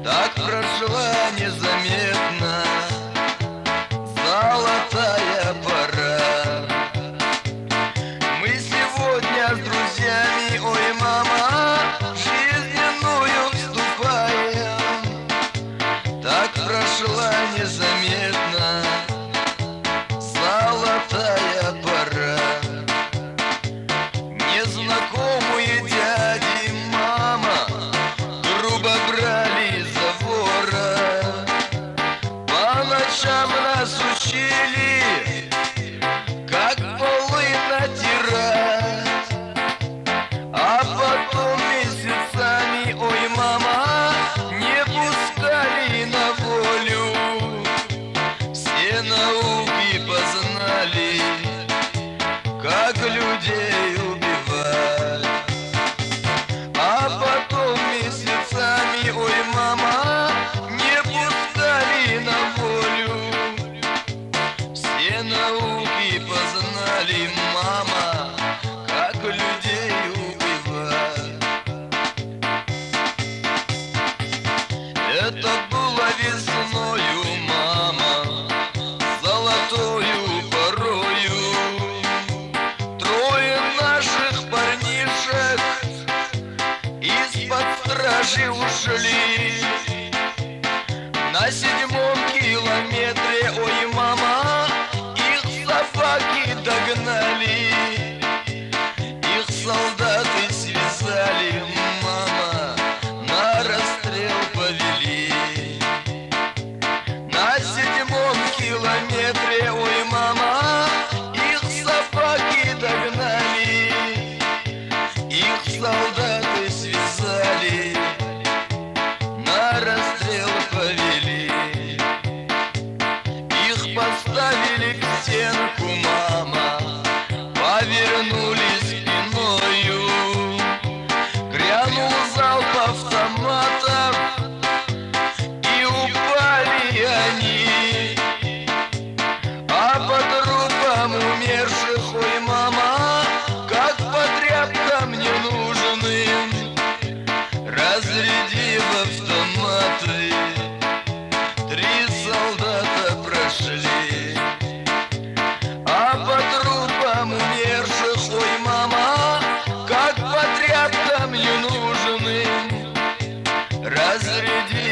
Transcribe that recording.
Так прошла незаметно золотая пора. Мы сегодня с друзьями, ой, мама, жизненную вступаем. Так прошла незаметно золотая пора. Незнакомые дяди, мама, грубо брали за вора. По ночам нас учили, как полы натирать, а потом месяцами, ой, мама, не пускали на волю. Все науки познали, как людей убивать, а потом месяцами, ой, мама, не пускали на волю. Все науки познали, мама, как людей убивать. Это было весною, мама, золотою порою. Трое наших парнишек из-под стражи ушли. На 7-м километре, ой, мама, их собаки догнали. Их солдаты связали, мама, на расстрел повели. На 7-м километре, ой, мама, их собаки догнали. Их солдаты связали, на расстрел повели. Их поставили к стенку, мама, повернулись спиною. Грянул залп автоматов, и упали они. А по трупам умерших, ой, мама, как по тряпкам ненужным, разрядив автоматы, 3 солдата прошли. А по трупам умерших, ой, мама, как по тряпкам ненужным, разрядив